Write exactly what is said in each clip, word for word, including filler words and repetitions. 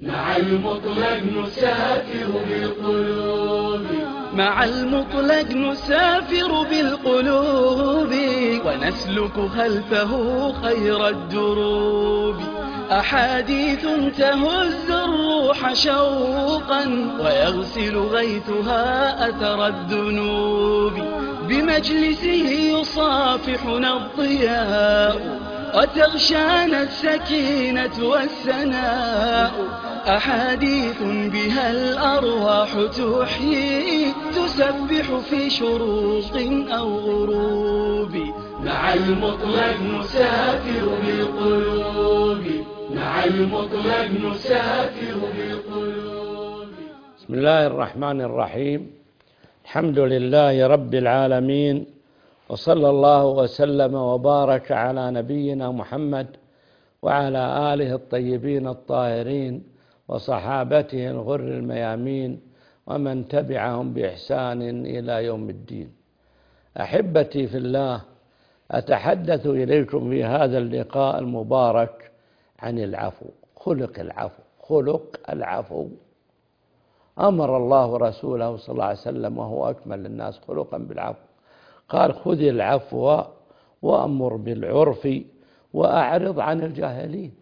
مع المطلق نسافر بالقلوب مع المطلق نسافر بالقلوب ونسلك خلفه خير الدروب. أحاديث تهز الروح شوقا ويغسل غيثها أثر الذنوب. بمجلسه يصافحنا الضياء وتغشانا السكينة والسناء. أحاديث بها الأرواح تحيي تسبح في شروق أو غروب. مع المطلق نسافر بالقلوب مع المطلق نسافر بالقلوب. بسم الله الرحمن الرحيم. الحمد لله رب العالمين، وصلى الله وسلم وبارك على نبينا محمد وعلى آله الطيبين الطاهرين وصحابته الغر الميامين ومن تبعهم بإحسان إلى يوم الدين. أحبتي في الله، أتحدث إليكم في هذا اللقاء المبارك عن العفو. خلق العفو خلق العفو أمر الله رسوله صلى الله عليه وسلم وهو أكمل الناس خلقا بالعفو، قال: خذ العفو وأمر بالعرف وأعرض عن الجاهلين.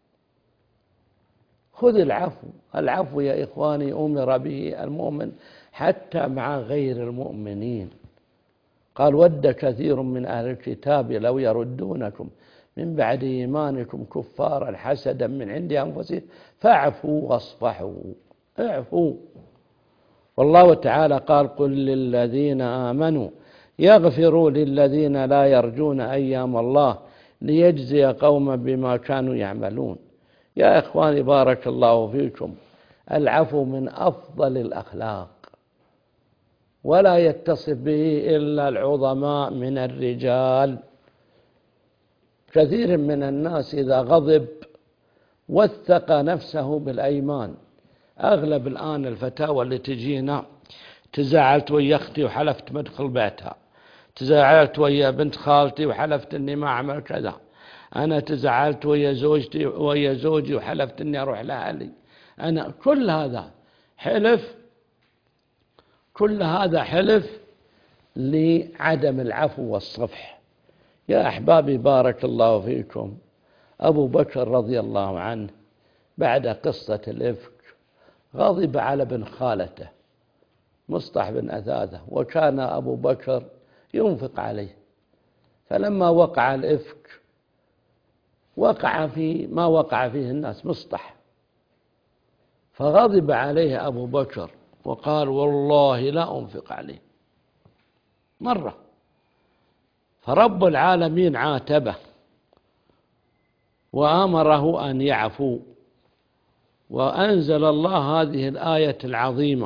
خذ العفو. العفو يا إخواني أمر به المؤمن حتى مع غير المؤمنين. قال: ود كثير من أهل الكتاب لو يردونكم من بعد إيمانكم كفارا حسدا من عند أنفسهم فاعفوا واصفحوا. اعفوا. والله تعالى قال: قل للذين آمنوا يغفروا للذين لا يرجون أيام الله ليجزي قوما بما كانوا يعملون. يا إخواني بارك الله فيكم، العفو من أفضل الأخلاق، ولا يتصف به إلا العظماء من الرجال. كثير من الناس إذا غضب وثق نفسه بالأيمان. أغلب الآن الفتاوى اللي تجينا: تزاعلت ويا أختي وحلفت مدخل بيتها، تزاعلت ويا بنت خالتي وحلفت أني ما أعمل كذا، أنا تزاعلت ويا زوجتي ويا زوجي وحلفت أني أروح لأهلي. أنا كل هذا حلف كل هذا حلف لعدم العفو والصفح. يا أحبابي بارك الله فيكم، أبو بكر رضي الله عنه بعد قصة الإفك غضب على ابن خالته مصطح بن أثاثة، وكان أبو بكر ينفق عليه. فلما وقع الإفك وقع في ما وقع فيه الناس مصطح، فغضب عليه أبو بكر وقال: والله لا أنفق عليه مرة. فرب العالمين عاتبه وآمره أن يعفو، وأنزل الله هذه الآية العظيمة: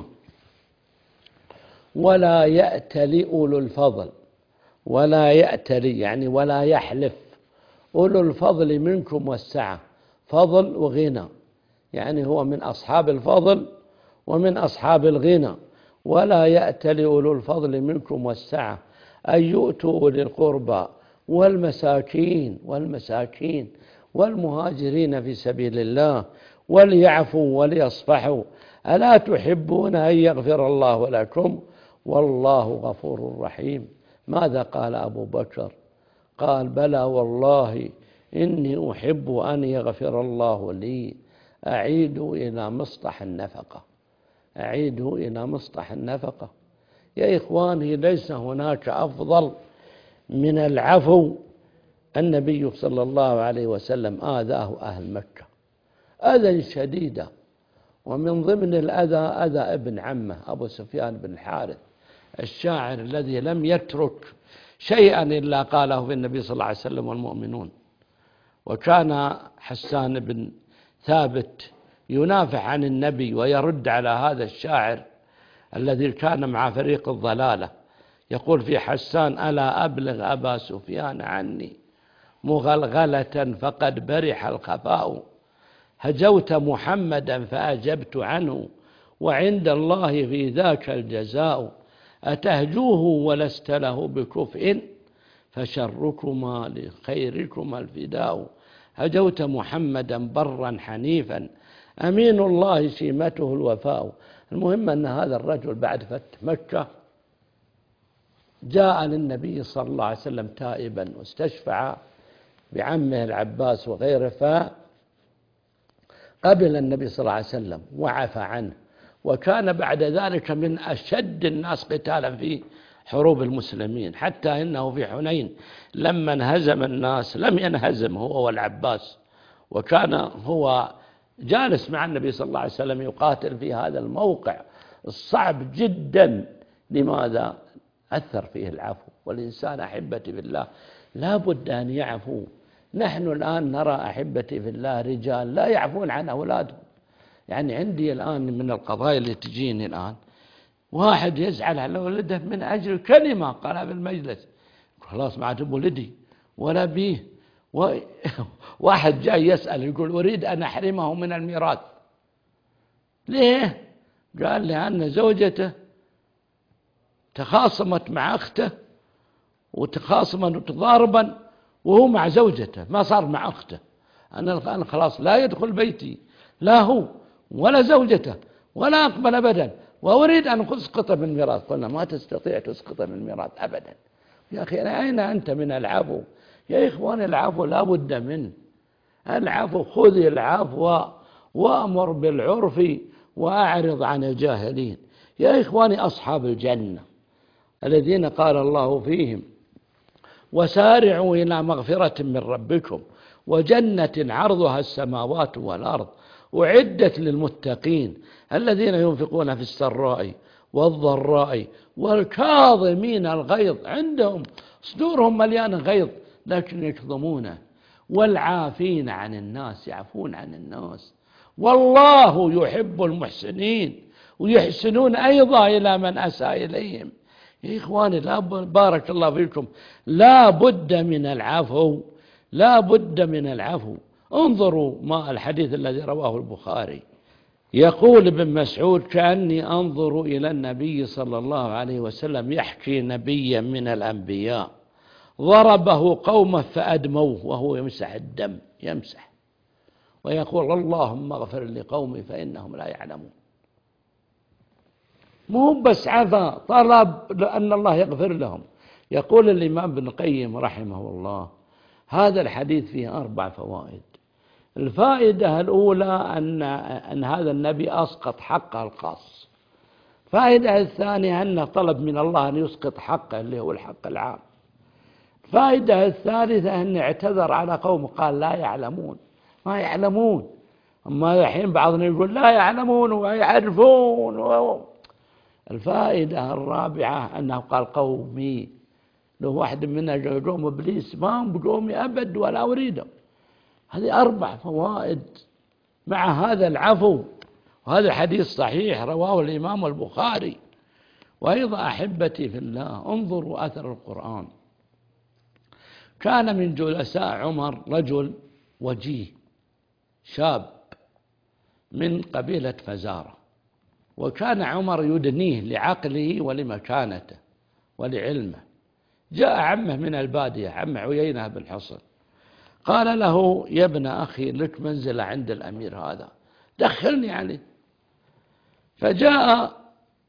ولا يأتل أولو الفضل. ولا يأتل يعني ولا يحلف أولو الفضل منكم والسعة. فضل وغنى، يعني هو من أصحاب الفضل ومن أصحاب الغنى. ولا يأتل أولو الفضل منكم والسعة أن يؤتوا أولي القربى والمساكين والمساكين والمهاجرين في سبيل الله وليعفوا وليصفحوا ألا تحبون أن يغفر الله لكم والله غفور رحيم. ماذا قال أبو بكر؟ قال: بلى والله إني أحب أن يغفر الله لي. أعيدوا إلى مصطح النفقة أعيدوا إلى مصطح النفقة. يا إخواني، ليس هناك أفضل من العفو. النبي صلى الله عليه وسلم آذاه أهل مكة أذى شديدا، ومن ضمن الأذى أذى ابن عمه أبو سفيان بن الحارث الشاعر الذي لم يترك شيئا إلا قاله في النبي صلى الله عليه وسلم والمؤمنون. وكان حسان بن ثابت ينافح عن النبي ويرد على هذا الشاعر الذي كان مع فريق الضلالة، يقول في حسان: ألا أبلغ أبا سفيان عني مغلغلة فقد برح الخفاء. هجوت محمدا فأجبت عنه وعند الله في ذاك الجزاء. أتهجوه ولست له بكفء فشركما لخيركما الفداء. هجوت محمدا برا حنيفا أمين الله شيمته الوفاء. المهم أن هذا الرجل بعد فتح مكة جاء للنبي صلى الله عليه وسلم تائبا واستشفع بعمه العباس وغيره، فقبل النبي صلى الله عليه وسلم وعفى عنه، وكان بعد ذلك من أشد الناس قتالا في حروب المسلمين، حتى إنه في حنين لما انهزم الناس لم ينهزم هو والعباس، وكان هو جالس مع النبي صلى الله عليه وسلم يقاتل في هذا الموقع الصعب جدا. لماذا؟ أثر فيه العفو، والإنسان أحبتي في الله لا بد أن يعفو. نحن الآن نرى أحبتي في الله رجال لا يعفون عن أولادهم. يعني عندي الآن من القضايا اللي تجيني الآن واحد يزعل على ولده من أجل كلمة قالها بالمجلس، خلاص ما عاد ولدي ولا بيه. واحد جاي يسأل يقول أريد أن أحرمه من الميراث. ليه؟ قال لأن زوجته تخاصمت مع أخته وتخاصما وتضاربا وهو مع زوجته، ما صار مع أخته. أنا الآن خلاص لا يدخل بيتي لا هو ولا زوجته ولا أقبل أبدا، وأريد أن أسقط من الميراث. قلنا ما تستطيع تسقط من الميراث أبدا. يا أخي أين أنت من العفو؟ يا إخوان العفو لا بد منه. العفو، خذ العفو وأمر بالعرف وأعرض عن الجاهلين. يا إخواني أصحاب الجنة الذين قال الله فيهم وسارعوا إلى مغفرة من ربكم وجنة عرضها السماوات والأرض أعدت للمتقين الذين ينفقون في السراء والضراء والكاظمين الغيظ، عندهم صدورهم مليانة غيظ لكن يكظمونه، والعافين عن الناس، يعفون عن الناس، والله يحب المحسنين ويحسنون أيضا إلى من أساء إليهم. يا إخواني لا بارك الله فيكم لا بد من العفو، لا بد من العفو. انظروا ما الحديث الذي رواه البخاري، يقول ابن مسعود كأني أنظر إلى النبي صلى الله عليه وسلم يحكي نبيا من الأنبياء ضربه قومه فأدموه وهو يمسح الدم، يمسح ويقول اللهم اغفر لقومي فإنهم لا يعلمون. مو بس عفا، طلب أن الله يغفر لهم. يقول الإمام ابن القيم رحمه الله هذا الحديث فيه أربع فوائد. الفائدة الأولى أن, أن هذا النبي أسقط حقه الخاص. الفائدة الثانية أنه طلب من الله أن يسقط حقه اللي هو الحق العام. الفائدة الثالثة أن اعتذر على قوم قال لا يعلمون، ما يعلمون. أما الحين بعضنا يقول لا يعلمون ويعرفون و... الفائدة الرابعة أنه قال قومي، لو واحد منا قوم إبليس ما هم بقومي أبد ولا أريده. هذه أربع فوائد مع هذا العفو. وهذا الحديث صحيح رواه الإمام البخاري. وأيضا أحبتي في الله انظروا أثر القرآن. كان من جلساء عمر رجل وجيه شاب من قبيلة فزارة، وكان عمر يدنيه لعقله ولمكانته ولعلمه. جاء عمه من البادية عم عيينة بن حصن قال له يا ابن أخي لك منزلة عند الأمير هذا دخلني عليه. فجاء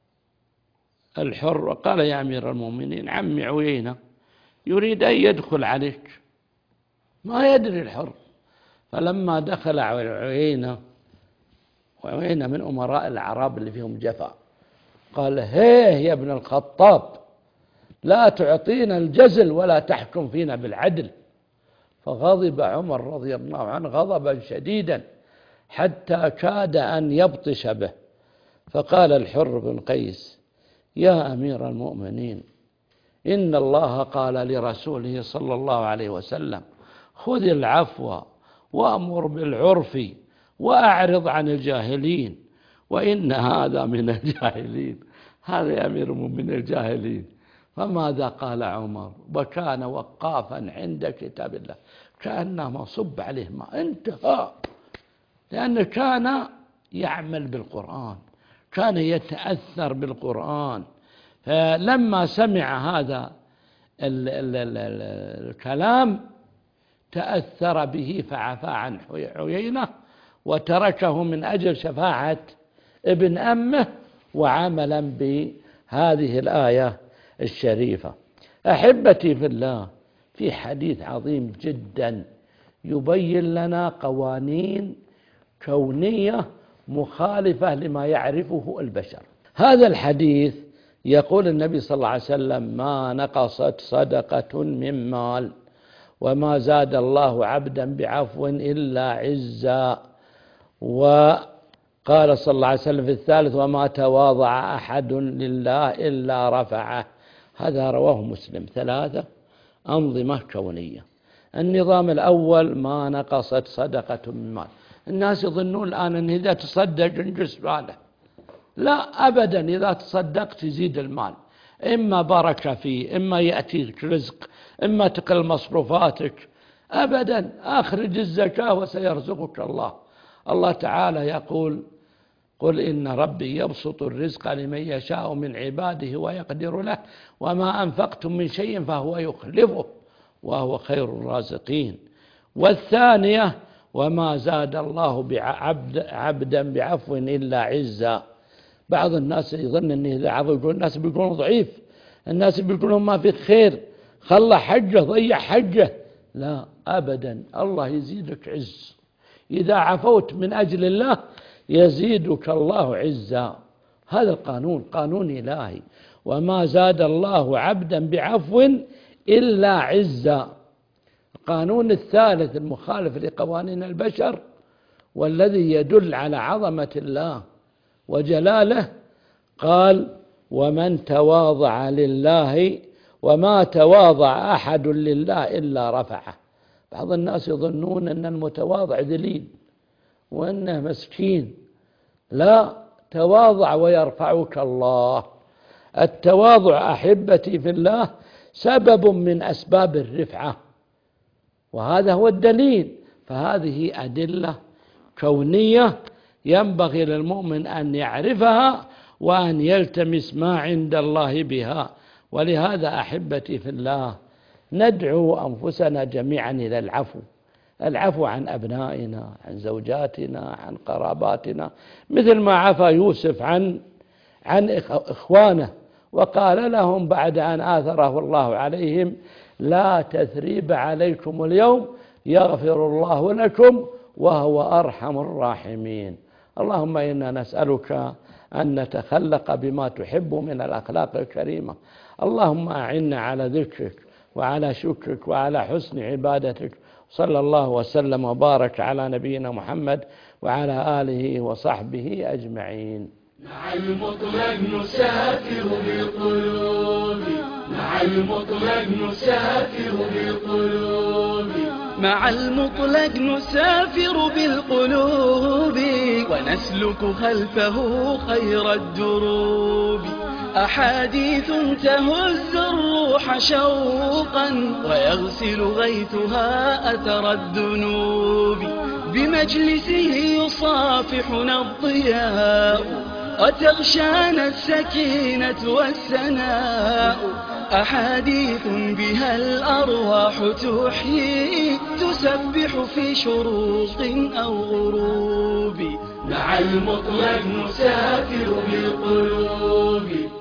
الحر وقال يا أمير المؤمنين عمي عيينة يريد أن يدخل عليك. ما يدري الحر. فلما دخل عيينة، وعيينة من أمراء الأعراب اللي فيهم جفا، قال هيه يا ابن الخطاب لا تعطينا الجزل ولا تحكم فينا بالعدل. فغضب عمر رضي الله عنه غضبا شديدا حتى كاد أن يبطش به. فقال الحر بن قيس يا أمير المؤمنين إن الله قال لرسوله صلى الله عليه وسلم خذ العفو وأمر بالعرف وأعرض عن الجاهلين، وإن هذا من الجاهلين. هذا يا أمير المؤمنين الجاهلين. فماذا قال عمر؟ وكان وقافا عند كتاب الله كأنه مصب عليه ما انتهى، لأنه كان يعمل بالقرآن، كان يتأثر بالقرآن. فلما سمع هذا ال ال ال ال الكلام تأثر به فعفى عن عيينة وتركه من أجل شفاعة ابن أمه وعملا بهذه الآية الشريفة. أحبتي في الله، في حديث عظيم جدا يبين لنا قوانين كونية مخالفة لما يعرفه البشر. هذا الحديث يقول النبي صلى الله عليه وسلم: ما نقصت صدقة من مال وما زاد الله عبدا بعفو إلا عزا. وقال صلى الله عليه وسلم في الثالث: وما تواضع أحد لله إلا رفعه. هذا رواه مسلم. ثلاثة أنظمة كونية. النظام الأول: ما نقصت صدقة من مال. الناس يظنون الآن أن إذا تصدق ينقص ماله. لا أبدا، إذا تصدقت يزيد المال، إما بركة فيه، إما يأتيك رزق، إما تقل مصروفاتك. أبدا، أخرج الزكاة وسيرزقك الله. الله تعالى يقول: قل إن ربي يبسط الرزق لمن يشاء من عباده ويقدر له وما أنفقتم من شيء فهو يخلفه وهو خير الرازقين. والثانية: وما زاد الله بعبد عبدا بعفو إلا عزا. بعض الناس يظن أنه إذا عفو يقول الناس بيقولون ضعيف، الناس بيقولون ما في خير، خلى حجه ضيع حجه. لا أبدا، الله يزيدك عز. إذا عفوت من أجل الله يزيدك الله عزا. هذا القانون قانون إلهي. وما زاد الله عبدا بعفو إلا عزا. القانون الثالث المخالف لقوانين البشر والذي يدل على عظمة الله وجلاله، قال: ومن تواضع لله وما تواضع أحد لله إلا رفعه. بعض الناس يظنون أن المتواضع ذليل وأنه مسكين. لا، تواضع ويرفعك الله. التواضع أحبتي في الله سبب من أسباب الرفعة، وهذا هو الدليل. فهذه أدلة كونية ينبغي للمؤمن أن يعرفها وأن يلتمس ما عند الله بها. ولهذا أحبتي في الله ندعو أنفسنا جميعا إلى العفو. العفو عن أبنائنا، عن زوجاتنا، عن قراباتنا، مثل ما عفى يوسف عن عن إخوانه وقال لهم بعد أن آثره الله عليهم: لا تثريب عليكم اليوم يغفر الله لكم وهو أرحم الراحمين. اللهم إنا نسألك أن نتخلق بما تحب من الأخلاق الكريمة. اللهم أعنا على ذكرك وعلى شكرك وعلى حسن عبادتك. صلى الله وسلم وبارك على نبينا محمد وعلى آله وصحبه أجمعين. مع المطلق نسافر بالقلوب، مع المطلق نسافر بالقلوب، مع المطلق نسافر بالقلوب ونسلك خلفه خير الدروب. أحاديث تهز الروح شوقا ويغسل غيثها أثر الذنوب. بمجلسه يصافحنا الضياء وتغشانا السكينة والسناء. أحاديث بها الأرواح تحيي تسبح في شروق أو غروب. مع المطلق نسافر بالقلوب.